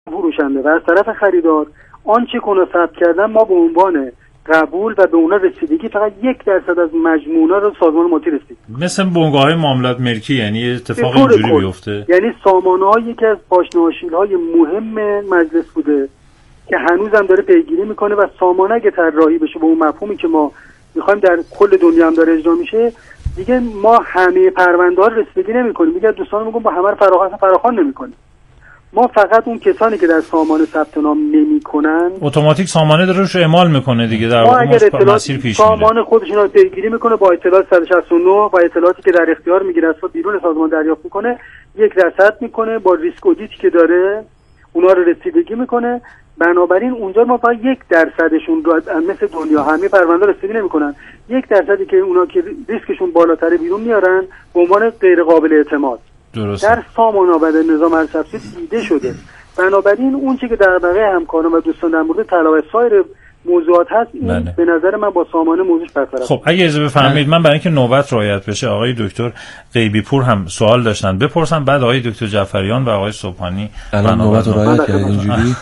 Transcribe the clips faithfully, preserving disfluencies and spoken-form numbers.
فروشنده و از طرف خریدار آنچه که اونا ثبت کردن ما به عنوان قبول و به اونا رسیدگی فقط یک درصد از مجموعه رو سازمان مالی رسید. مثل بنگاه‌های معاملات ملکی، یعنی اتفاق اینجوری بیفته. یعنی سامانه‌ها یکی از پاشنه‌آشیل‌های مهم مجلس بوده که هنوزم داره پیگیری میکنه و سامانه اگه طراحی بشه به اون مفهومی که ما میخوایم در کل دنیا هم داره اجرا میشه، دیگه ما همه پرونده‌ها رو رسیدگی نمی‌کنیم. میگه دوستان میگم با همه رو فراخوان فراخوان نمی‌کنیم. ما فقط اون کسانی که در سامانه ثبت نام نمی‌کنن اتوماتیک سامانه داره روش اعمال میکنه دیگه، در واقع مسیر پیش میره. سامانه خودش رو پیگیری میکنه با اطلاعات صد و شصت و نه و اطلاعاتی که در اختیار میگیره از بیرون سازمان دریافت میکنه، یک درصد میکنه با ریسک اودیتی که داره اونا رو رسیدگی میکنه. بنابراین اونجا ما فقط یک درصدشون رو مثل دنیا همه پرونده رسیدگی نمیکنن، یک درصدی که اونا که ریسکشون بالاتره بیرون میارن به عنوان غیر قابل اعتماد. درسته. در سامانه و در نظام ارزسافزی دیده شده. بنابراین اون چیزی که در بقیه همکاران و دوستان در مورد طلا و سایر موضوعات هست این بله. به نظر من با سامانه موضوعش برطرف. خب اگه اجازه بفرمایید من برای اینکه نوبت رعایت بشه آقای دکتر غیبی پور هم سوال داشتن بپرسن، بعد آقای دکتر جعفریان و آقای صبحانی. الان نوبت رعایت کردید اینجوری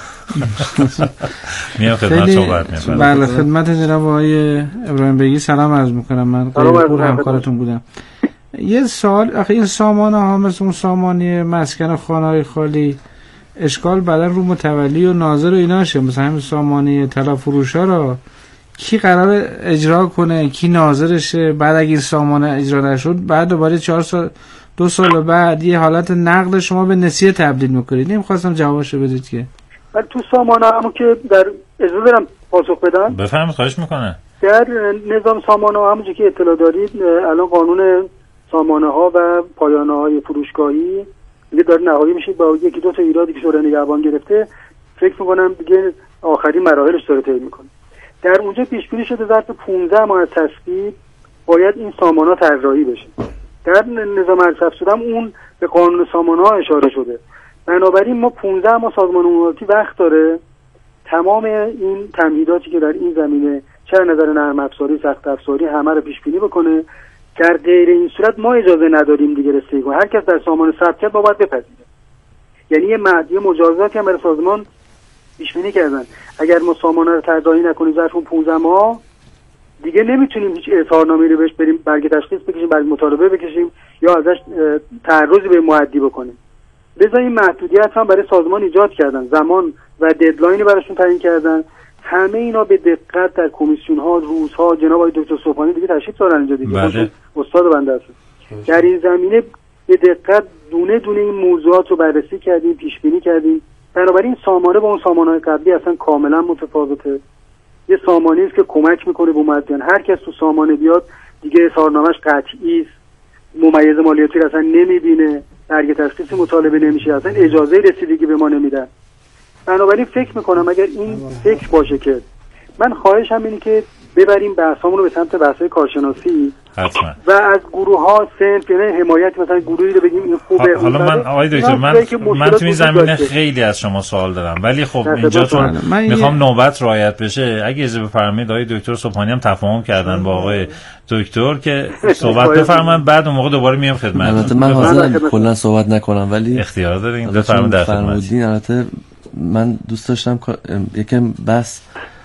میام خدمت صحبت می‌کنم. بله خدمت جناب آقای ابراهیم بیگی سلام عرض می‌کنم. من غیبی پور همکارتون بودم. یه سوال، آخه این سامانه ها مثل اون سامانه مسکن خانه‌های خالی اشکال بعدن رو متولی و ناظر و ایناشه، مثلا همین سامانه طلا فروش ها رو کی قرار اجرا کنه، کی ناظرشه؟ بعد اگه این سامانه اجرا نشد بعد دوباره چهار سال دو سال بعد یه حالت نقد شما به نسیه تبدیل میکنید. نمیخواستم جوابشو بدید که ولی تو سامانه همون که در اجازه دارم پاسخ بدم. بفرمایید خواهش میکنه. در نظام سامانه ها همونجوری که اطلاع دارید الان قانون سامانه ها و پایانه های فروشگاهی دیگه داره نهایی میشه با یکی دو تا ایرادی که شورای نگهبان گرفته، فکر میکنم دیگه آخرین مراحلش داره طی میکنه. در اونجا پیش بینی شده ظرف پانزده ماه از تصویب باید این سامانه ها طراحی بشه. در نظام ارزسافزی هم اون به قانون سامانه ها اشاره شده. بنابراین ما پانزده ماه سازمان عمومی وقت داره تمام این تمهیداتی که در این زمینه چه نظر نرم افزاری سخت افزاری همه رو پیش بینی بکنه. در غیر این صورت ما اجازه نداریم دیگه رسیدگی کنه. هر کس در سامانه ثبت کرد باید بپذیره. یعنی یه مهدی مجازاتی هم برای سازمان پیش بینی کردن. اگر ما سامانه رو طراحی نکنیم ظرف اون پانزده ماه دیگه نمیتونیم هیچ اظهارنامه‌ای رو بهش بریم برگ تشخیص بکشیم، برگ مطالبه بکشیم یا ازش تعرضی به مؤدی بکنیم. بذار این محدودیت هم برای سازمان ایجاد کردن، زمان و ددلاینی براشون تعیین کردن. همه اینا به دقت در کمیسیون ها روزها جناب آقای دکتر صبحانی دیگه تشریف دارن اینجا دیگه بله. استاد بنده هستن. در این زمینه به دقت دونه دونه این موضوعات رو بررسی کردیم، پیش بینی کردیم. بنابراین سامانه با اون سامانه‌های قبلی اصلا کاملا متفاوته. یه سامانه‌ای است که کمک میکنه به مؤدیان. هر کس تو سامانه بیاد دیگه اظهارنامه‌اش قطعی است، ممیز مالیاتی اصلا نمیبینه، برگ تشخیص مطالبه نمیشه، اصلا اجازه رسیدگی به ما نمیدن. بنابراین فکر میکنم اگر این فکر باشه که من خواهشم اینه که ببریم بحثامون رو به سمت بحث‌های کارشناسی حتما. و از گروه ها صنف یعنی حمایت مثلا گروهی رو بگیم این خوبه. حالا من آقای دکتر من من تو این زمینه خیلی از شما سوال دارم ولی خب اینجا چون میخوام نوبت رعایت بشه اگه اجازه بفرمایید آقای دکتر صبحانی هم تفاهم کردن با آقای دکتر که صحبت بفرمایید بعد اون موقع دوباره میام خدمت. البته من حاضرم کلا صحبت نکنم ولی اختیار دارین بفرمایید در خدمت. البته من دوست داشتم یکم بس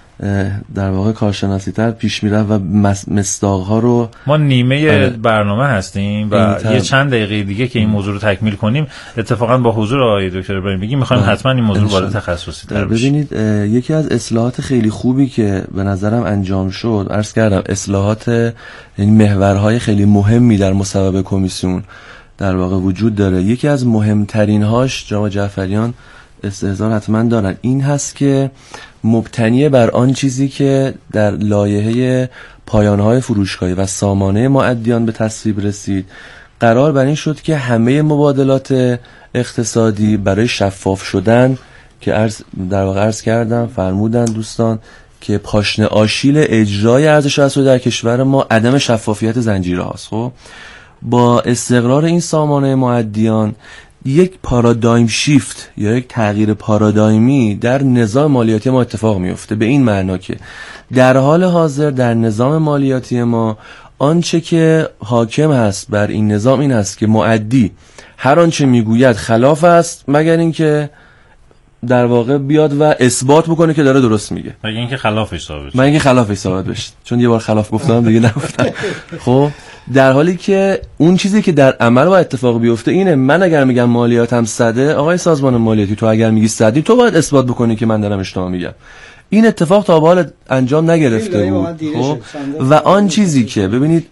در واقع کارشناسی تر پیش میره و مصداق‌ها رو ما نیمه برنامه هستیم و یه چند دقیقه دیگه که این موضوع رو تکمیل کنیم اتفاقا با حضور آقای دکتر ابراهیم بیگی می‌خوایم حتما این موضوع وارد تخصصی تر بشه. ببینید یکی از اصلاحات خیلی خوبی که به نظرم انجام شد عرض کردم اصلاحات یعنی محورهای خیلی مهمی در مصوبه کمیسیون در واقع وجود داره. یکی از مهمترین هاش جناب جعفریان استحضار حتما دارن این هست که مبتنی بر آن چیزی که در لایحه پایانهای فروشگاهی و سامانه مؤدیان به تصویب رسید قرار بر این شد که همه مبادلات اقتصادی برای شفاف شدن که عرض در واقع عرض کردم فرمودن دوستان که پاشنه آشیل اجرای ارزش اساسی در کشور ما عدم شفافیت زنجیره هاست. خب با استقرار این سامانه مؤدیان یک پارادایم شیفت یا یک تغییر پارادایمی در نظام مالیاتی ما اتفاق میفته به این معنا که در حال حاضر در نظام مالیاتی ما آنچه که حاکم هست بر این نظام این است که مؤدی هر آنچه میگوید خلاف است مگر اینکه در واقع بیاد و اثبات بکنه که داره درست میگه. مگه اینکه خلافش ثابت بشه. مگه اینکه خلافش ثابت بشه. چون یه بار خلاف گفتم دیگه نگفتم. خب در حالی که اون چیزی که در عمل باید اتفاق بیفته اینه، من اگر میگم مالیاتم صده، آقای سازمان مالیاتی تو اگر میگی صدی، تو باید اثبات بکنی که من دارم اشتباه میگم. این اتفاق تا به حال انجام نگرفته بود. خب و آن چیزی که ببینید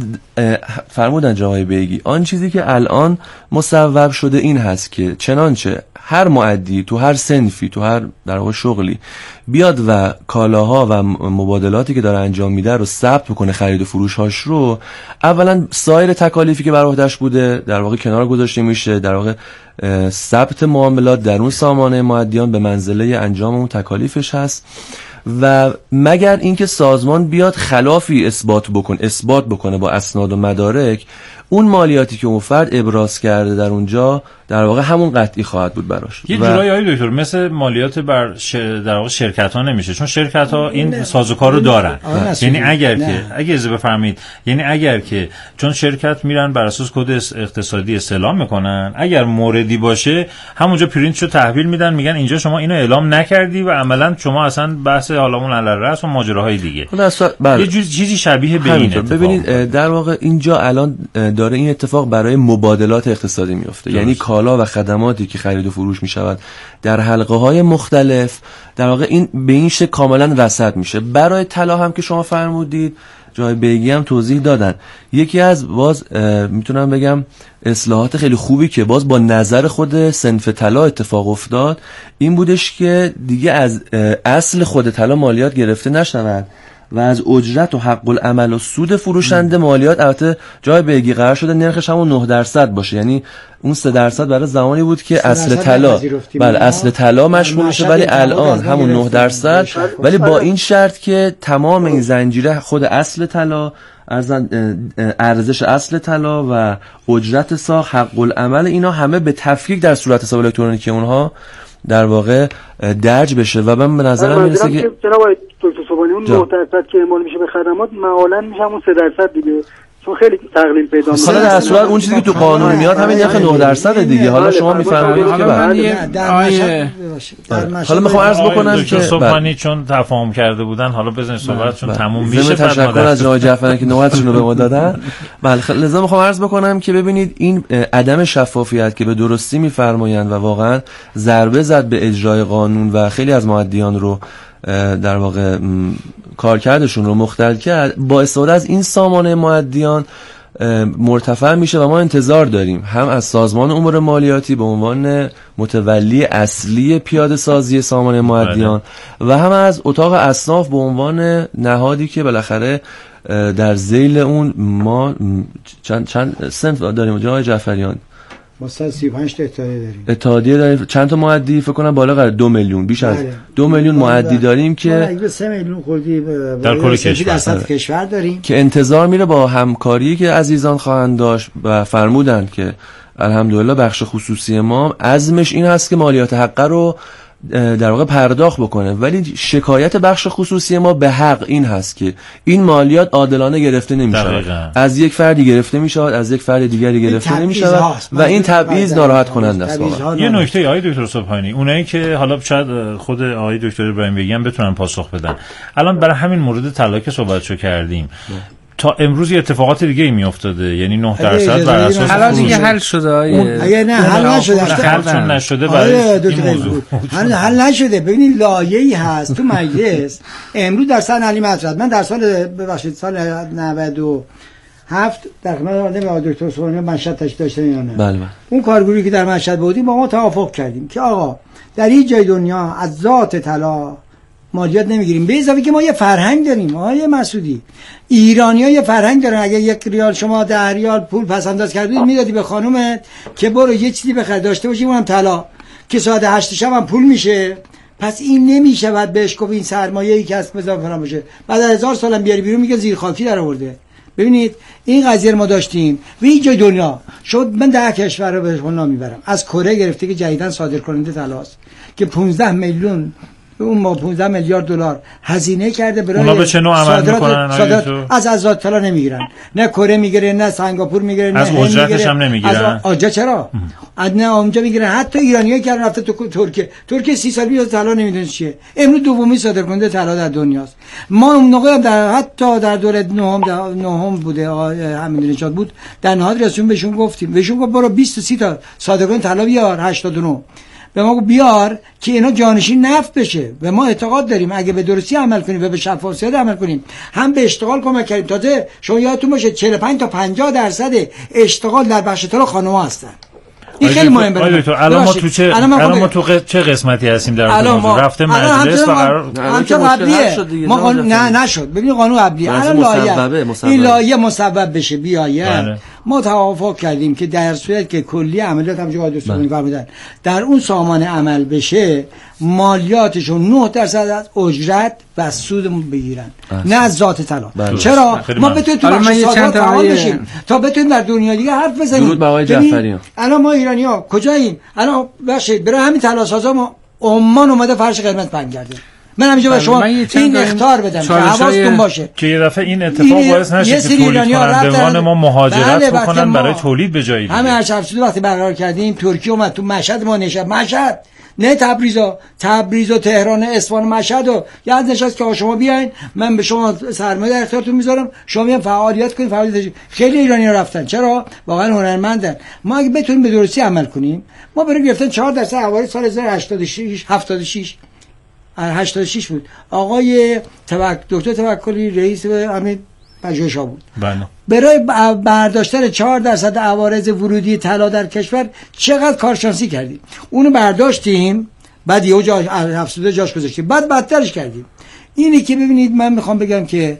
فرمودن جناب بیگی، آن چیزی که الان مصوب شده این هست که چنانچه هر مؤدی تو هر صنفی تو هر در واقع شغلی بیاد و کالاها و مبادلاتی که داره انجام میده رو ثبت بکنه، خرید و فروش‌هاش رو، اولا سایر تکالیفی که بر عهده‌اش بوده در واقع کنار گذاشته میشه، در واقع ثبت معاملات در اون سامانه مؤدیان به منزله انجام اون تکالیفش هست و مگر اینکه سازمان بیاد خلافی اثبات بکن اثبات بکنه با اسناد و مدارک، اون مالیاتی که اون فرد ابراز کرده در اونجا در واقع همون قطعی خواهد بود براش. یه جورایی آقای دکتر مثل مالیات بر شر... در واقع شرکت ها نمیشه، چون شرکت ها این سازوکار رو دارن. یعنی اگر نه. که اگه اجازه بفرمایید، یعنی اگر که چون شرکت میرن بر اساس کد اقتصادی استعلام میکنن، اگر موردی باشه همونجا پرینتشو تحویل میدن، میگن اینجا شما اینو اعلام نکردی و عملا شما اصلا بحث حالمون علی الراس و ماجراهای دیگه. بله. یه جور چیزی شبیه به این اتفاق. ببینید در واقع اینجا الان داره این اتفاق برای مبادلات اقتصادی میفته. یعنی کالا و خدماتی که خرید و فروش میشود در حلقه های مختلف در واقع این به این شکل کاملا رصد میشه. برای طلا هم که شما فرمودید، جای بیگی هم توضیح دادن، یکی از باز میتونم بگم اصلاحات خیلی خوبی که باز با نظر خود صنف طلا اتفاق افتاد این بودش که دیگه از اصل خود طلا مالیات گرفته نشود و از اجرت و حق العمل و سود فروشنده مالیات، البته جای بیگی قرار شده نرخش همون نه درصد باشه، یعنی اون سه درصد برای زمانی بود که اصل طلا بله اصل طلا مشمول میشه، ولی الان همون نه درصد، ولی با این شرط که تمام این زنجیره خود اصل طلا، ارزش اصل طلا و اجرت ساخت، حق العمل، اینا همه به تفکیک در صورت حساب الکترونیکی اونها در واقع درج بشه و من به نظرم میرسه که جناب دکتر صبحانی اون نه درصد که اعمال میشه به خدمات معمولا میشه همون سه درصد دیگه، چون خیلی تقلیل پیدا میشه. حالا در صورت اون چیزی که تو قانون میاد همین نرخ نه درصد دیگه. حالا شما میفرمایید که بعد حالا میخوام عرض بکنم که صبحانی چون تفاهم کرده بودن، حالا بزنید صحبت چون تموم میشه. تشکر از جناب جعفری که نوبتشون رو به ما دادن. بله لازم میخوام عرض بکنم که ببینید این عدم شفافیت که به درستی میفرمایند و واقعا ضربه زد به اجرای قانون و خیلی از مؤدیان رو در واقع کارکردشون رو مختل کرد، با استفاده از این سامانه مؤدیان مرتفع میشه و ما انتظار داریم هم از سازمان امور مالیاتی به عنوان متولی اصلی پیاده سازی سامانه مؤدیان و هم از اتاق اصناف به عنوان نهادی که بالاخره در ذیل اون ما چند چند صنف داریم. جناب جعفریان ما صد و سی و پنج تا اتحادیه داریم. اتحادیه داریم. چند تا مؤدی فکر کنم بالغ از دو میلیون، بیش از دو میلیون مؤدی داریم که اگه سه میلیون خودی در کل کشور کشور داریم که انتظار میره با همکاری که عزیزان خواهند داشت و فرمودند که الحمدلله بخش خصوصی ما عزمش این هست که مالیات حقه رو در واقع پرداخت بکنه، ولی شکایت بخش خصوصی ما به حق این هست که این مالیات عادلانه گرفته نمیشه، از یک فردی گرفته میشه از یک فرد دیگری گرفته نمیشه و این تبعیض ناراحت کننده است. یه نکته آقای دکتر صبحانی، اونایی که حالا شاید خود آقای دکتر ابراهیم بیگی هم بتونن پاسخ بدن، الان برای همین مورد طلا که صحبتشو کردیم تا امروز اتفاقات دیگه ای می افتاده، یعنی نه درصد بر اساس الان دیگه حل شده. اگه نه حل نشده حل نشده برای این موضوع حل حل نشده. ببینید لایه‌ای هست تو مجلس امروز در سال علی مطرد، من در سال ببخشید سال نود و هفت در خدمت آقای دکتر صبحانی مشهد تشریف داشتن یا نه؟ بله. اون کارگروهی که در مشهد بودیم با ما توافق کردیم که آقا در این جای دنیا از ذات طلا مالیات نمیگیریم، به اضافه که ما یه فرهنگ داریم. آقای مسعودی، ایرانی‌ها یه فرهنگ دارن، اگه یک ریال شما ده ریال پول پس انداز کردید میدادی به خانومت که برو یه چیزی بخر داشته باشی، اونم طلا که ساعت هشت شب هم پول میشه. پس این نمیشه بعد بهش گفت این سرمایه‌ای که از بزاف فلان باشه، بعد از هزار سالم بیاری بیرون میگه زیر خاکی در آورده. ببینید این قضیه ما داشتیم و این جای دنیا شد. من ده کشور رو بهشون نام میبرم، از کره گرفته که جدیداً صادر کننده طلاست که پانزده میلیون اون ما پانزده میلیارد دلار هزینه کرده برای اونا به چه نوع عمل میکنن؟ صادرات از آزاد طلا نمیگیرن، نه کره میگیره، نه سنگاپور میگیره، نه از اجرتش هم نمیگیرن. از آجا چرا؟ از نه اونجا میگیرن. حتی ایرانیایی که رفته تو ترکیه، ترکیه سی سال پیش طلا نمیدونه چیه، امروز دومی صادرکننده طلا در دنیاست. ما اون موقع در حتی در دوره نهم نهم بوده همین نژاد بود، در نهاد رسمی بهشون گفتیم، بهشون گفت برو بیست تا سی تا صادرکننده طلا بیار هشتاد و نه، به ما بیار که اینا جانشین نفت بشه. و ما اعتقاد داریم اگه به درستی عمل کنیم و به شفافیت عمل کنیم هم به اشتغال کمک کردیم. تازه شما یادتون باشه چهل و پنج تا پنجاه درصد اشتغال در بخش طلا خانم‌ها هستن. این خیلی مهمه. الان ما تو چه الان ما تو چه قسمتی هستیم در موضوع؟ رفته مجلس و قرار قبلیه ما قانون نه نشد. ببین قانون قبلیه الان لایحه این لایحه مصوب بشه بیاید. ما توافق کردیم که در صورت که کلی عملیات همونجوری که دوستان می‌فرمودن در اون سامان عمل بشه، مالیاتشون نه درصد از اجرت و سود بگیرن، نه از ذات طلا. چرا ما بتونیم تو بخش صادرات فعال بشیم تا بتونیم در دنیا دیگه حرف بزنیم. درود به آقای جعفریان. الان ما ایرانی‌ها کجاییم؟ الان بخشید برای همین طلا سازا ما عمان اومده فرش قرمز بند کرده. من همینجا به شما این اختیار بدم که حواستون باشه که یه دفعه این اتفاق باعث نشه که تولید کنندگان ما مهاجرت بکنن برای تولید به جایی دیگه. همه هر افزوده وقتی برقرار کردیم ترکیه اومد تو مشهد ما نشست، مشهد نه تبریزا، تبریز و تهران، اصفهان، مشهد و یاد نشست که شما بیاین من به شما سرمایه در اختیارتون میذارم، شما بیاین فعالیت کنید. فعالیت خیلی ایرانی‌ها رفتن، چرا؟ واقعا هنرمندن. ما اگه بتونیم به درستی عمل کنیم، ما برای گرفتن چهار درصد عوارض سال هزار و هشتصد و شش هفتاد و شش هشتاد و شش بود. آقای توک... دکتر توکلی رئیس همین پژوهش‌ها بود. بله. برای برداشتن چهار درصد عوارض ورودی طلا در کشور چقدر کارشناسی کردیم. اونو برداشتیم، بعد یه جا افسوده جاش گذاشتیم، بعد بدترش کردیم. اینی که ببینید من میخوام بگم که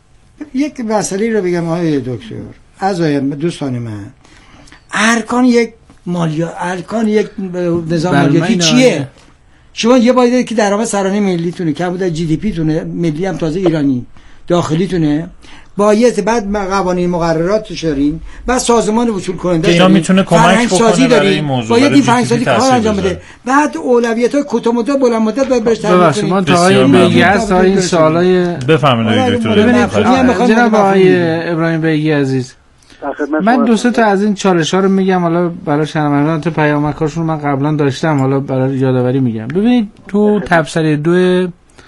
یک مسئله رو بگم آقای دکتر، عزیز دوستان من، ارکان یک مالیات، ارکان یک نظام مالیاتی چیه؟ شما یه باید که درآمد سرانه ملیتونه که بوده جی دی پی تونه ملی هم تازه ایرانی داخلیتونه باید بعد قوانین مقررات دارین، بعد سازمان وصول کننده اینا میتونه کمک بکنه برای این موضوع، باید این فرهنگ‌سازی کار انجام بده. بعد اولویت‌های کوتاه مدت بلند مدت باید بهش تعریف کنیم. ما تا آقای بیگی هست تا این سوالای بفرمایید دکتر. جناب آقای ابراهیم بیگی عزیز، من دو سه تا از این چالش‌ها رو میگم حالا برای شنوندگان، تو پیامک‌هاشون من قبلا داشتم، حالا برای یادآوری میگم. ببینید تو تبصره دو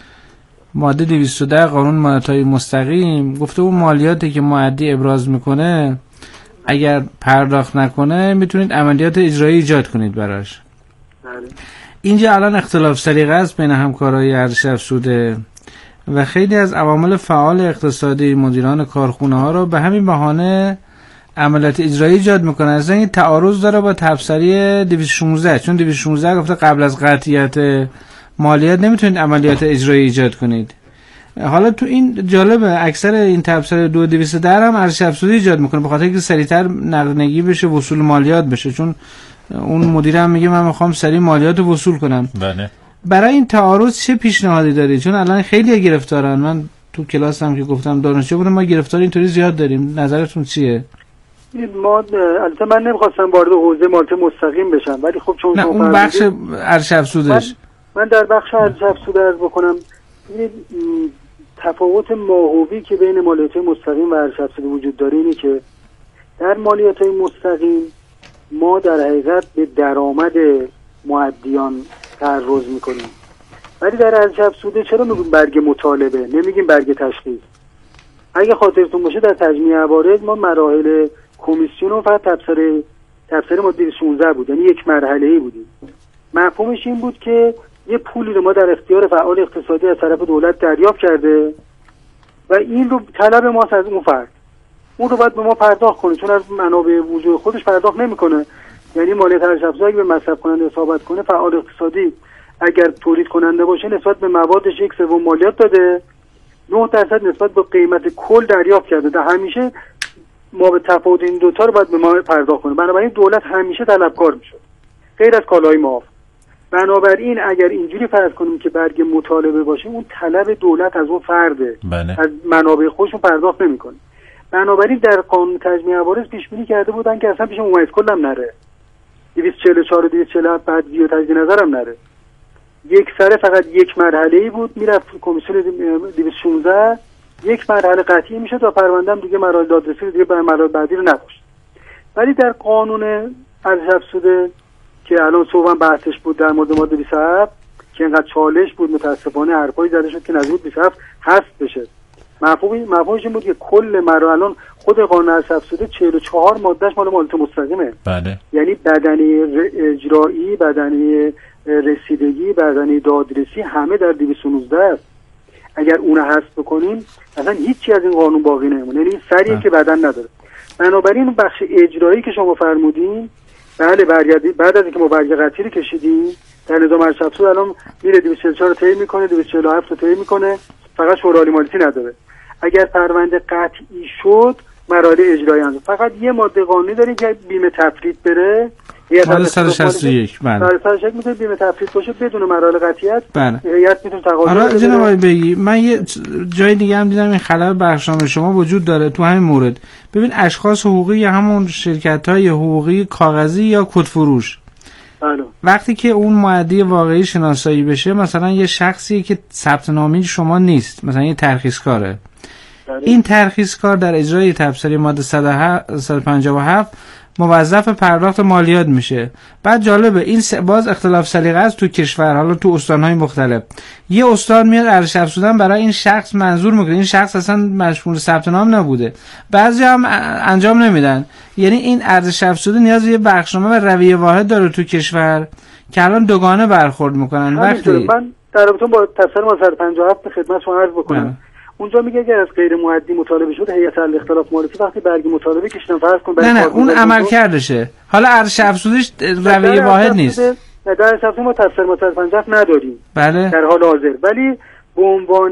ماده دویست و ده قانون مالیات‌های مستقیم گفته اون مالیاتی که مؤدی ابراز میکنه اگر پرداخت نکنه میتونید عملیات اجرایی ایجاد کنید براش. اینجا الان اختلاف سلیقه است بین همکارای ارزش افزوده و خیلی از عوامل فعال اقتصادی، مدیران کارخونه ها رو به همین بهانه عملیات اجرایی ایجاد میکنن. از این تعارض داره با تبصره دویست و شانزده، چون دویست و شانزده گفته قبل از قطعیت مالیات نمیتونید عملیات اجرایی ایجاد کنید. حالا تو این جالبه اکثر این تبصره دو دویست و ده هم ارزش افزوده ایجاد میکنه به خاطر اینکه سریعتر نقدینگی بشه، وصول مالیات بشه، چون اون مدیرم میگه من میخوام سریع مالیات رو وصول کنم. بله. برای این تعارض چه پیشنهادی دارید؟ چون الان خیلی گرفتارن. من تو کلاسم که گفتم دانشجو بودم ما گرفتار اینطوری زیاد داریم، نظرتون چیه؟ ما البته من نمیخواستم وارد حوزه مالیات مستقیم بشم، ولی خب چون نه اون بخش ارزش افزودهش من, من در بخش ارزش افزوده عرض بکنم. این تفاوت ماهوی که بین مالیات مستقیم و ارزش افزوده وجود داره اینه که در مالیات مستقیم ما در حقیقت به درآمد مؤدیان تعرض میکنیم، ولی در ارزش افزوده چرا میگیم برگ مطالبه نمیگیم برگ تشخیص؟ اگه خاطرتون باشه در تجمیع عوارض ما مراحل کمیسیون رو فقط تبصره تبصره ما دویست و شانزده بود، یعنی یک مرحله‌ای بودیم. مفهومش این بود که یه پولی رو ما در اختیار فعال اقتصادی از طرف دولت دریافت کرده و این رو طلب ماست از اون فرد، اون رو باید به ما پرداخت کنه، چون از منابع وجود خودش پرداخت نمیکنه. یعنی مالیات ارزش افزوده اگه به مصرف کننده حسابت کنه، فعال اقتصادی اگر تولید کننده باشه نسبت به موادش یک سوم مالیات داده، نه درصد نسبت به قیمت کل دریافت کرده. در همیشه ما به تفاوت این دوتا رو باید به ما پرداخت کنه. بنابراین دولت همیشه طلبکار میشه غیر از کالای معاف. بنابراین اگر اینجوری فرض کنیم که برگ مطالبه باشه، اون طلب دولت از اون فرده، بله. از منابع خودشون پرداخت نمیکنه. بنابراین در قانون تجمیع عوارض پیش بینی کرده بودن که اصلا پیش ممیز کلم نره، دویست و چهل و چهار و دویست و چهل و هفت بعد دیو تجدید نظرم نره. یک سره فقط یک مرحله‌ای بود، میرفت کمیسیون دویست و شانزده یک مرحله قطعی میشد و پرونده هم دیگه مراحل دادرسی دیگه به مراحل بعدی رو نداشت. ولی در قانون ارزش افزوده که الان صبح هم بحثش بود در مورد ماده بیست و هفت که اینقدر چالش بود، متاسفانه حرفایی زده شد که نزدیک بیست و هفت حذف بشه. مفهومی مفهومش این بود که کل مراحل الان خود قانون ارزش افزوده چهل و چهار مادهش مال مالیات مستقیمه. بله. یعنی بدنه اجرایی، بدنه رسیدگی، بدنه دادرسی همه در دویست و نوزده است. اگر اون حذف بکنیم اصلا هیچی از این قانون باقی نمیمونه، یعنی سریه که بدن نداره. بنابراین بخش اجرایی که شما فرمودین، بله برگردی بعد از اینکه ما برگ قطعی رو کشیدیم در نظام ارزش افزوده الان میره دویست و چهل و چهار رو طی میکنه، دویست و چهل و هفت رو طی میکنه، فقط شورای عالی مالیاتی نداره. اگر پرونده قطعی شد مراحل اجرایی انجام، فقط یه ماده قانونی داریم که بیمه تفرید بره، ماده صد و شصت و یک. بله صد و شصت و یک میتونه بیمه تفرید باشه بدون مراحل قطعیت. بله هیئت میتونه تقاضا کنه. حالا جناب آقای بگی من یه جای دیگه هم دیدم این خلأ بخشنامه شما وجود داره تو همین مورد. ببین اشخاص حقوقی یا همون شرکت‌های حقوقی کاغذی یا کدفروش، بله، وقتی که اون مؤدی واقعی شناسایی بشه، مثلا یه شخصی که ثبت نامی شما نیست، مثلا یه ترخیصکاره، این ترخیصکار در اجرای تبصره ماده صد و پنجاه و هفت موظف پرداخت مالیات میشه. بعد جالبه این باز اختلاف سلیقه است تو کشور، حالا تو استان‌های مختلف. یه استان میاد ارزش افزوده برای این شخص منظور میکنه، این شخص اصلا مشمول ثبت نام نبوده، بعضی هم انجام نمیدن. یعنی این ارزش افزوده نیاز به یه بخشنامه و رویه واحد داره تو کشور که الان دوگانه برخورد میکنن. وقتی من در رابطه با تفسیر ماده صد و پنجاه و هفت خدمت شما عرض بکنم، اونجا میگه اگر از غیر مؤدی مطالبه شد هیئت حل اختلاف مالیاتی وقتی برگ مطالبه کشیدن فرض کن نه نه اون عمل کردشه، حالا ارزش افزودش رویه واحد نیست. نه در ارزش افزوده ما تفسیر ماده صد و پنجاه و هفت نداریم. بله در حال حاضر، ولی به عنوان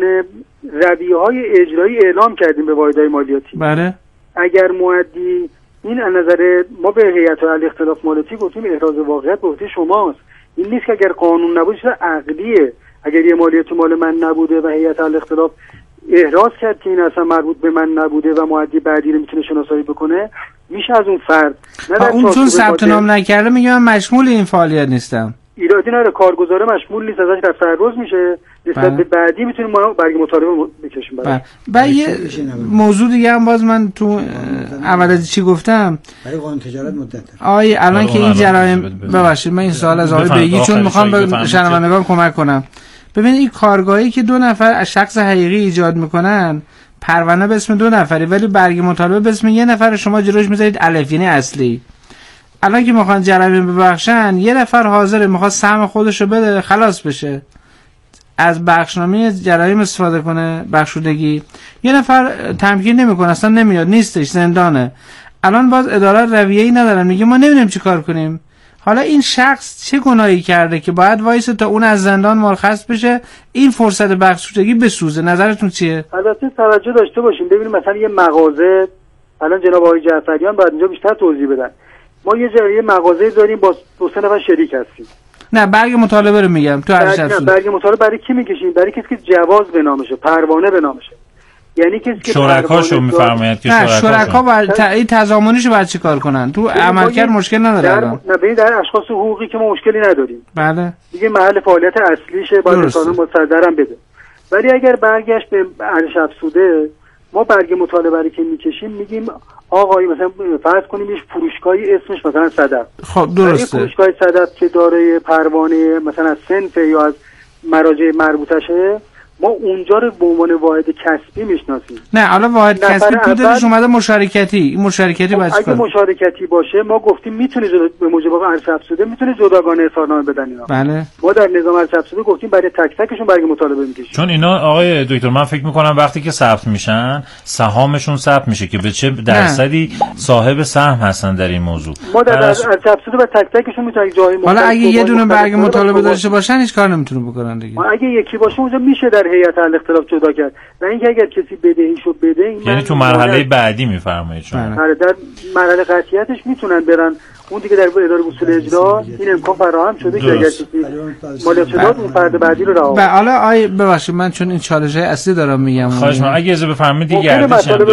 رویه‌های اجرایی اعلام کردیم به واحدهای مالیاتی. بله اگر مؤدی این از نظر ما به هیئت حل اختلاف مالیاتی گفتیم احراز واقعیت به عهده شماست. این نیست که اگر قانون نبود چیز عقلیه، اگر یه مالیاتی مال من نبوده و هیئت حل اختلاف احراز کرد که این اصلا مربوط به من نبوده و مؤدی بعدی رو میتونه شناسایی بکنه، میشه از اون فرد نه اون چون ثبت نام نکرده میگه من مشمول این فعالیت نیستم، ایرادی نداره، کارگزاره مشمول نیست، ازش تفرض میشه، نسبت به بعدی میتونیم ما برگ مطالبه بکشیم. برای بعد یه موضوع دیگه هم باز من تو اول از چی گفتم برای قانون تجارت مدت آی الان که این جرایم ببخشید من این سوال از آقای بگی چون میخوام به شنوندگان کمک کنم. ببینید این کارگاهی که دو نفر از شخص حقیقی ایجاد میکنن، پرونده به اسم دو نفری ولی برگ مطالبه به اسم یه نفر، شما جلوش میذارید الف، یعنی اصلی. الان که میخوان جرایم ببخشن، یه نفر حاضره میخواد سهم خودش رو بده خلاص بشه، از بخشنامه جرایم استفاده کنه، بخشودگی، یه نفر تمکین نمیکنه، اصلا نمیاد، نیستش، زندانه. الان باز اداره رویه‌ای ندارن، میگه ما نمیدونیم چی کار کنیم. حالا این شخص چه گناهی کرده که باید وایسه تا اون از زندان مرخص بشه این فرصت بخشودگی بسوزه؟ نظرتون چیه؟ البته توجه داشته باشیم ببینیم مثلا یه مغازه، الان جناب آقای جعفریان بعد اینجا بیشتر توضیح بدن، ما یه جای مغازه داریم با دو سه نفر شریک هستیم. نه برگ مطالبه رو میگم تو ارزش افزوده. برگ مطالبه برای کی میکشیم؟ برای کسی که جواز به نامشه، پروانه به نامشه، یعنی کسی که شرکاشو میفرمایید که شرکا شرکا باید ت... تضامنیشو باید چیکار کنن؟ تو عملکرد مشکل نداره الان. نه ببین در اشخاص حقوقی که ما مشکلی نداریم. بله. دیگه محل فعالیت اصلیشه باید قانون مصدرم بده. ولی اگر برگشت به ارزش افزوده، ما برگ مطالبه رو که میکشیم میگیم آقای مثلا فرض کنیم یه فروشگاهی اسمش مثلا صدف. خب درسته. فروشگاه صدف که داره پروانه مثلا از صنف یا از مراجع مربوطشه، ما اونجا رو به عنوان واحد کسبی میشناسیم. نه حالا واحد کسبی تو دلش اومده مشارکتی، این مشارکتی باید اگه مشارکتی باشه ما گفتیم میتونه جدا... به موجب ارزش افزوده میتونه جداگانه اظهارنامه بدن اینا. بله. ما در نظام ارزش افزوده گفتیم برای تک تکشون برگ مطالبه میکشیم. چون اینا آقای دکتر من فکر میکنم وقتی که ثبت میشن سهامشون ثبت میشه که به چه درصدی صاحب سهم هستن در این موضوع. ما در ارزش افزوده و تک تکشون میتونه جای حالا اگه یه دونه برگ مطالبه داشته باشن هیچ کار نمیتونه بکنن دیگه. اگه یکی باشه اونجا میشه در هیئت حل اختلاف جدا کرد. و اینکه اگر کسی بدهیشو بده این یعنی تو مرحله بعدی میفرمایید شما. آره در مرحله قطعیتش میتونن برن اون دیگه در اداره اصول اجرا این امکان فراهم شده که اگر کسی مالیات داد اون فرد بعدی رو رها کنه. حالا آی ببخشید من چون این چالش های اصلی دارم میگم، خواهش می‌کنم اگه اجازه بفرمایید دیگه گردش هم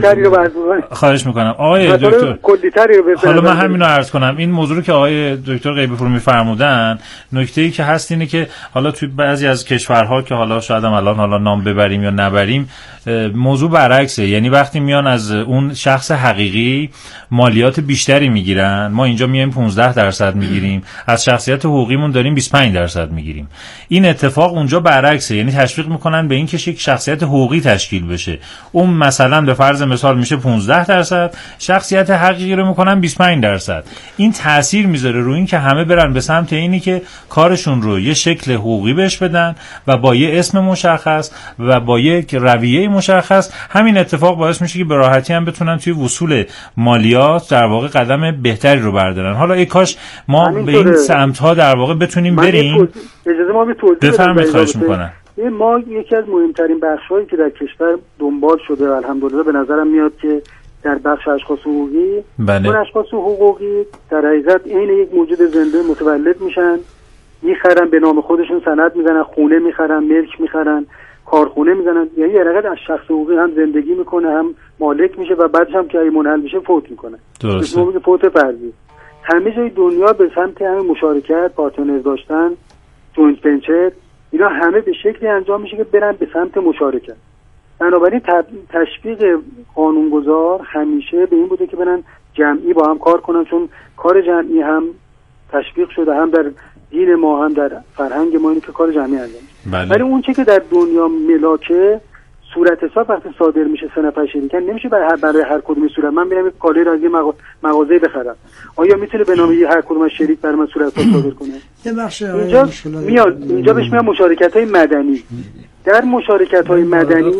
باشه. خواهش می‌کنم آقای دکتر حالا من همین رو عرض کنم، این موضوع که آقای دکتر غیبی‌پور می‌فرمودن نکته‌ای که هست اینه که حالا توی بعضی از کشورها که حالا شاید هم الان حالا نام ببریم یا نبریم موضوع برعکسه، یعنی وقتی میان از اون شخص حقیقی مالیات بیشتری میگیرن، ما اینجا میایم پانزده درصد میگیریم، از شخصیت حقوقیمون داریم بیست و پنج درصد میگیریم. این اتفاق اونجا برعکسه، یعنی تشویق میکنن به این که یک شخصیت حقوقی تشکیل بشه. اون مثلا به فرض مثال میشه پانزده درصد، شخصیت حقیقی رو میکنن بیست و پنج درصد. این تاثیر میذاره روی این که همه برن به سمت اینی که کارشون رو یه شکل حقوقی بهش بدن و با یه اسم مشخص و با یک رویه مشخص. همین اتفاق باعث میشه که به راحتی هم بتونن توی وصول مالیات در واقع قدم بهتری رو بردارن. حالا ای کاش ما به این سمت‌ها در واقع بتونیم بریم. اجازه ما به توضیح بفرمایید. خواهش می‌کنم. ما یکی از مهمترین بخش‌هایی که در کشور دنبال شده و الحمدلله به نظرم میاد که در بخش اشخاص حقوقی، بله. اون اشخاص حقوقی در حقیقت عین یک موجود زنده متولد میشن، میخرن به نام خودشون سند میزنن، خونه میخرن، ملک میخرن، کارخونه میزنن، یعنی در حقیقت از شخص حقوقی هم زندگی میکنه، هم مالک میشه و بعدش هم که اگه منحل میشه فوت میکنه. درسته. اسمش فوت فرضی. همه جای دنیا به سمت همین مشارکت، پارتنر داشتن، جوینت ونچر، اینا همه به شکلی انجام میشه که برن به سمت مشارکت. بنابراین تشویق قانونگذار همیشه به این بوده که برن جمعی با هم کار کنن، چون کار جمعی هم تشویق شده، هم در دین ما هم در فرهنگ ما اینه که کار جمعی انجام میشه. ولی اون چه که در دنیا ملاکه صورت حساب وقتی صادر میشه سه نفر شریکن، نمیشه برای هر برای هر کدوم صورت من میرم یک کالای را از یه مغازه بخرم. آیا میتونه به نام هر کدوم از شریک برای من صورت حساب صادر کنه؟ یه بخش اینجا میاد اینجا بهش میگن مشارکت‌های مدنی. در مشارکت‌های مدنی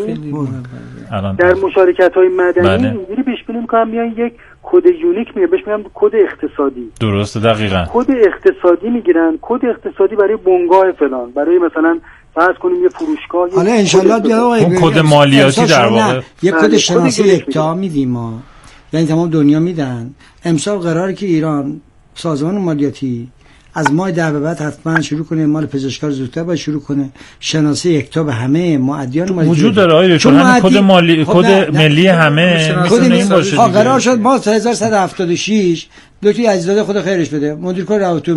در مشارکت‌های مدنی اینجوری پیش بینی می‌کنم میان یک کد یونیک میگه، بهش میگم کد اقتصادی. درسته، دقیقاً. کد اقتصادی میگیرن، کد اقتصادی برای بنگاه فلان، برای مثلا فرض کنیم یه فروشگاه، حالا ان شاء الله اون کد مالیاتی در واقع یه کد شناسی یکتا میدیم ما، یعنی تمام دنیا میدن. امسال قراره که ایران سازمان مالیاتی از ماه ده به بعد حتما شروع کنه، مال پزشکار زودتر باید شروع کنه شناسی یکتا به همه مؤدیان مالیاتی وجود داره. آره چون کد مالی کد ملی همه کد این باشه. قرار شد ما هزار و صد و هفتاد و شش دو تا عزیزاده خدا خیرش بده مدیر کل روابط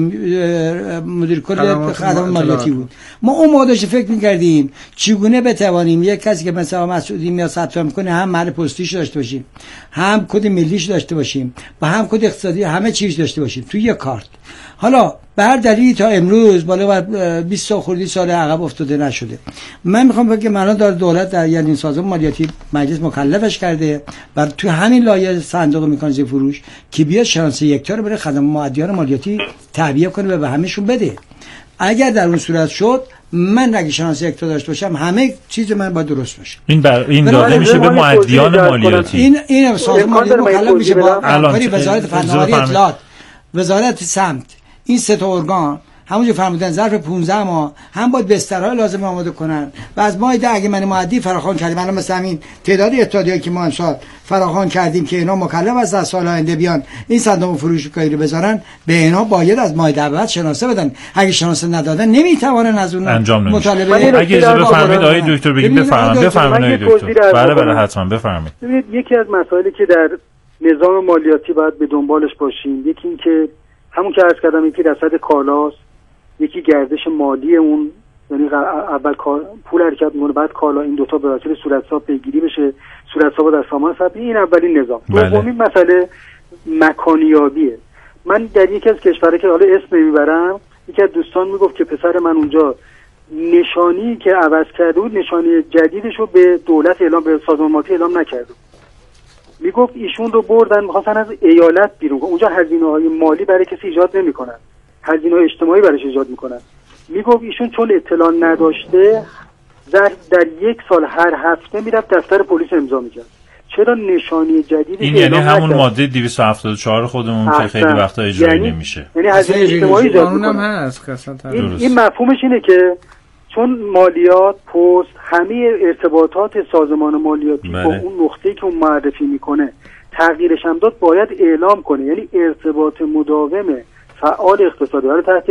مدیر کل خدمات مالیاتی بود. ما اون موقعش فکر می‌کردیم چگونه بتوانیم یک کسی که مثلا مسعودی میاد ثبت می‌کنه هم محل پستیش داشته باشیم، هم کد ملیش داشته باشیم و هم کد اقتصادی، همه چیز داشته باشیم توی یک کارت. حالا به هر دلیلی تا امروز بالا بیست سال خردی سال عقب افتاده نشده. من میخوام بگم که الان داره دولت در یعنی سازمان مالیاتی مجلس مکلفش کرده و تو همین لایحه صندوق مکانیزم فروش که بیاد شناسه یکتا رو برای خدمات مؤدیان مالیاتی تعبیه کنه و به همهشون بده. اگر در اون صورت شد من اگه شناسه یکتا داشته باشم همه چیز من باید درست باشه. این بر این داده میشه به مؤدیان مالیاتی. این این سازمان مالیاتی مکلف میشه با همکاری وزارت فناوری اطلاعات، وزارت سمت، این سه تا ارگان همونجا فرمودن ظرف پانزده ماه هم باید بسترهای لازم آماده کنن و از ماه ده اگه من مؤدی فراخوان کردیم، الان مثلا همین تعدادی اتحادیه‌ای که ما امسال فراخوان کردیم که اینا مکلف از از سال آینده بیان این صندوق فروشگاهی رو بذارن، به اینا باید از ماه ده بعد شناسه بدن. اگه شناسه ندادن نمیتوانن از اون انجام مطالبه. اگه اجازه بفرمایید آقای دکتر بگیم بفرمایید. بفرمایید آقای دکتر. بله بله حتما بفرمایید. ببینید یکی از مسائلی که در نظام مالیاتی باید به دنبالش باشیم، یکی این که همون که عرض کردم یکی رصد کالاست، یکی گردش مالی اون، یعنی اول پول حرکت میکنه بعد کالا، این دوتا به واسطه صورتحساب پیگیری بشه، صورتحساب در سامان ثبت. این اولین نظام. دومین مسئله مکانیابیه. من در یکی از کشورها که حالا اسم نمیبرم، یکی از دوستان میگفت که پسر من اونجا نشانی که عوض کرده بود نشانی جدیدش رو به دولت اعلام، به سازمان مالیاتی اعلام نکرده. میگفت ایشون رو بردن میخواستن از ایالت بیرون کنن، اونجا هزینه‌های مالی برای کسی ایجاد نمی‌کنن، هزینه‌های اجتماعی براش ایجاد می‌کنن. میگفت ایشون چون اطلاع نداشته در, در یک سال هر هفته میرفت دفتر پلیس امضا می‌کرد. چرا نشانی جدیدی این یعنی همون نکرد؟ ماده دویست و هفتاد و چهار خودمون که خیلی وقتا اجرا یعنی نمیشه. یعنی هزینه اجتماعی ایجاد می‌کنه. این, این مفهومش اینه که چون مالیات، پست، همه ارتباطات سازمان مالیاتی با اون نقطه‌ای که اون معرفی میکنه تغییرش هم داد باید اعلام کنه، یعنی ارتباط مداوم فعال اقتصادی رو تحت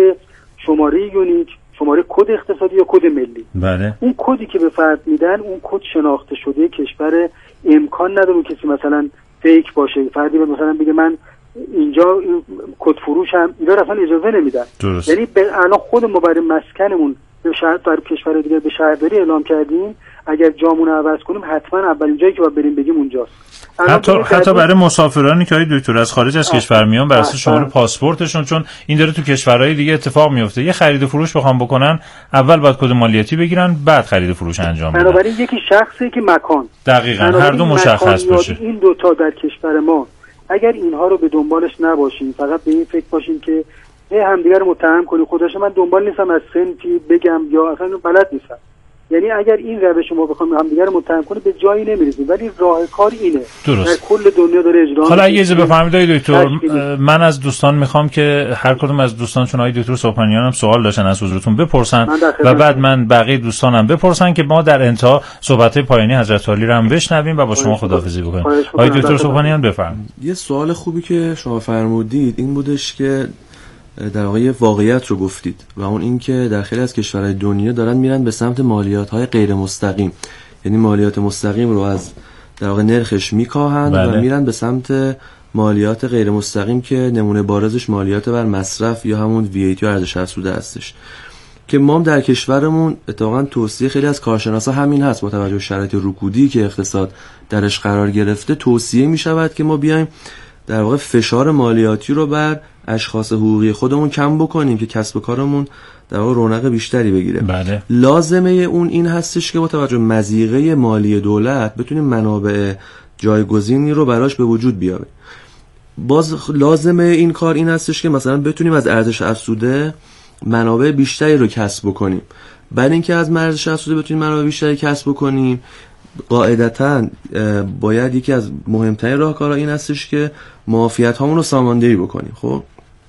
شماره یونیک، شماره کد اقتصادی یا کد ملی. بله. اون کدی که به فرد میدن، اون کد شناخته شده کشور، امکان نداره کسی مثلا فیک باشه، فردی مثلا بگه من اینجا کد فروشم، اینا اصلا اجازه نمیدن. درست. یعنی الان خود ما برای مسکنمون به شهر برای کشور دیگه به شهرداری اعلام کردیم، اگر جامون رو عوض کنیم حتما اولین جایی که باید بریم بگیم اونجاست. حتی حتی برای مسافرانی که آقای دکتر از خارج از کشور میان بر اساس شماره پاسپورتشون، چون این داره تو کشورهای دیگه اتفاق میفته، یه خرید و فروش بخوام بکنن اول باید کد مالیاتی بگیرن، بعد خرید و فروش انجام بدن. بنابراین یکی شخصی که مکان، دقیقاً هر دو مشخص بشه. این دو تا در کشور ما اگر اینها رو به دنبالش نباشیم، فقط به این فکر باشیم که یه همدیگه رو متهم کنیم، خودش من دنبال نیستم از سنتی بگم یا اصلا بلد نیستم، یعنی اگر این روش ما بخوایم همدیگه رو متهم کنیم به جایی نمیرسیم، ولی راه کار اینه. درست. در کل دنیا داره اجرا. حالا اگه اجازه بفرمایید دکتر، من از دوستان میخوام که هر کدوم از دوستان، چون آقای دکتر سبحانیان هم سوال داشتن، از حضورتون بپرسن و بعد من بقیه دوستانم بپرسن که ما در انتها صحبت پایانی حضرت عالی رو هم بشنویم و با شما خداحافظی بکنیم. آقای دکتر سبحانیان بفرمایید. یه سوال خوبی که شما فرمودید این بودش که در واقع یه واقعیت رو گفتید و اون این که در خیلی از کشورهای دنیا دارن میرن به سمت مالیات‌های غیر مستقیم، یعنی مالیات مستقیم رو از در واقع نرخش میکاهند و میرن به سمت مالیات غیر مستقیم که نمونه بارزش مالیات بر مصرف یا همون وی ای تی یا ارزش افزوده هستش، که ما در کشورمون اتفاقا توصیه خیلی از کارشناسا همین هست، با توجه به شرایط رکودی که اقتصاد درش قرار گرفته توصیه میشود که ما بیایم در واقع فشار مالیاتی رو بر اشخاص حقوقی خودمون کم بکنیم که کسب و کارمون در واقع رونق بیشتری بگیره. بله. لازمه اون این هستش که با توجه به مضیقه مالی دولت بتونیم منابع جایگزینی رو براش به وجود بیاریم. باز لازمه این کار این هستش که مثلا بتونیم از ارزش افزوده منابع بیشتری رو کسب بکنیم. بعد اینکه از ارزش افزوده بتونیم منابع بیشتری کسب بکنیم، قاعدتاً باید یکی از مهمترین راهکارها این هستش که معافیت هامون رو ساماندهی بکنیم. خب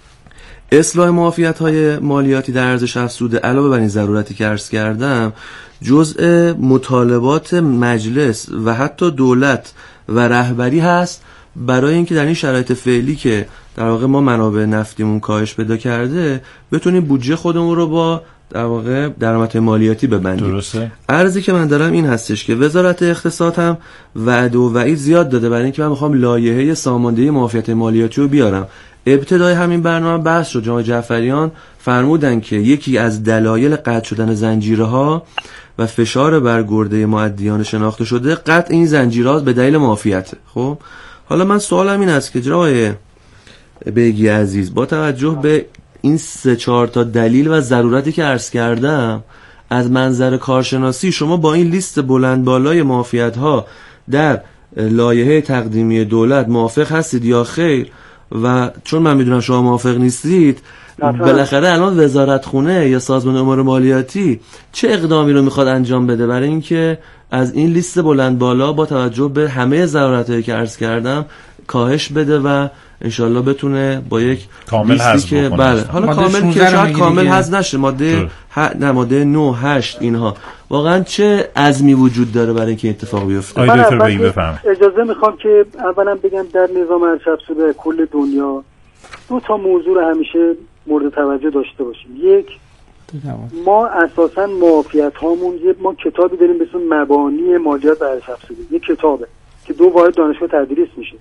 اصلاح معافیت های مالیاتی در ارزش افزوده علاوه بر این ضرورتی که عرض کردم جزء مطالبات مجلس و حتی دولت و رهبری هست برای اینکه در این شرایط فعلی که در واقع ما منابع نفتیمون کاهش پیدا کرده بتونیم بودجه خودمون رو با در واقع درآمد مالیاتی ببندیم. درسته. عرضی که من دارم این هستش که وزارت اقتصاد هم وعده و وعید زیاد داده برای اینکه من میخوام لایحه ساماندهی معافیت مالیاتی رو بیارم. ابتدای همین برنامه بحث شد، جناب جعفریان فرمودن که یکی از دلایل قطع شدن زنجیرها و فشار بر گرده مؤدیان شناخته شده قطع این زنجیرها به دلیل معافیت. خب حالا من سوالم این است که جناب بیگی عزیز با توجه به این سه چهار تا دلیل و ضرورتی که عرض کردم از منظر کارشناسی شما با این لیست بلند بالای معافیت‌ها در لایحه تقدیمی دولت موافق هستید یا خیر؟ و چون من میدونم شما موافق نیستید بالاخره الان وزارتخونه یا سازمان امور مالیاتی چه اقدامی رو میخواد انجام بده برای اینکه از این لیست بلند بالا با توجه به همه ضرورتایی که عرض کردم کاهش بده و انشالله بتونه با یک کامل حذف که بله حالا کامل که شاید کامل حذف نشه ماده ه... نه ماده نه هشت اینها واقعا چه عزمی وجود داره برای اینکه اتفاق بیفته؟ آقای دکتر بگی بفرمایید. اجازه میخوام که اولا بگم در نظام ارزش افزوده کل دنیا دو تا موضوع رو همیشه مورد توجه داشته باشیم. یک، ما اساسا معافیت هامون ما کتابی داریم به اسم مبانی مالیات بر ارزش افزوده، یک کتابه که دو واحد دانشگاه تدریس میشه.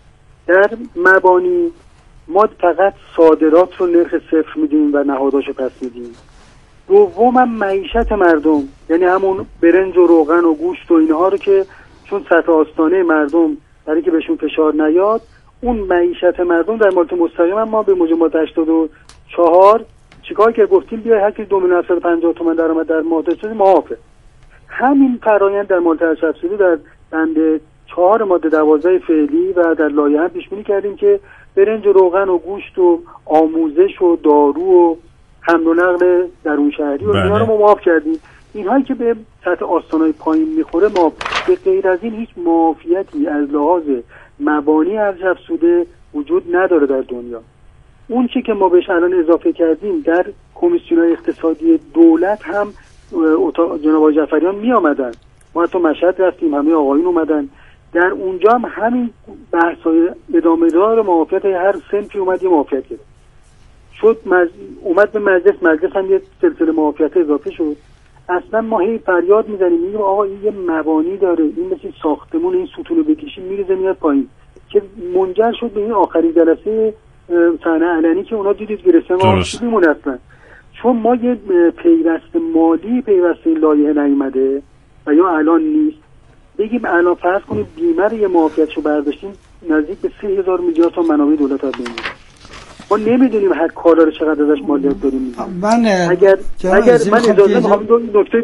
در مبانی ما فقط صادرات رو نرخ صفر میدیم و نهاداشو پس میدیم. دوم هم معیشت مردم، یعنی همون برنج و روغن و گوشت و اینها رو که چون سطح آستانه مردم برای که بهشون فشار نیاد اون معیشت مردم در مالیات مستقیم هم ما به موجب ماده هشتاد و چهار چیکار که گفتیم بیای هر کی دو میلیون هفتصد و پنجاه تومان درآمد در ماه داشته معافه. همین فرآیند در مالیات ارزش افزوده در بند چهار ماده دوازده فعلی و در لایحه هم پیش بینی کردیم که برنج و روغن و گوشت و آموزش و دارو و حمل و نقل درون شهری و اینا رو ما معاف کردیم. اینهایی که به سطح آستانهای پایین میخوره ما به غیر از این هیچ معافیتی از لحاظ مبانی ارزش افزوده وجود نداره در دنیا. اون چی که ما بهش الان اضافه کردیم در کمیسیون‌های اقتصادی دولت هم جناب آقای جعفریان می آمدن، ما حتی مشهد رفتیم همه آقایون اومدن در اونجا هم همین بحث‌های ادامه دار معافیت هر سنفی اومد یه معافیت کرد شد مز... اومد به مجلس مجلس هم یه سلسله معافیت اضافه شد. اصلا ما هی فریاد میزنیم میگیم آقا این یه مبانی داره، این مثل ساختمون، این ستونو بکشی میریزه میاد پایین، که منجر شد به این آخرین جلسه صحنه علنی که اونا دیدید گرسنه ما میمون. اصلا چون ما یه پیوست مالی پیوست این لایحه نیامده و یا الان نیست، بگیم الان فرض کنیم بیمه رو یه معافیتشو برداشتیم نزدیک به سه هزار میلیارد تا منابع دولت از بین میره. ما نمیدونیم هر کارا رو چقدر ازش مالیات داریم. من اگر اگر من اجازه میخوام دو نکته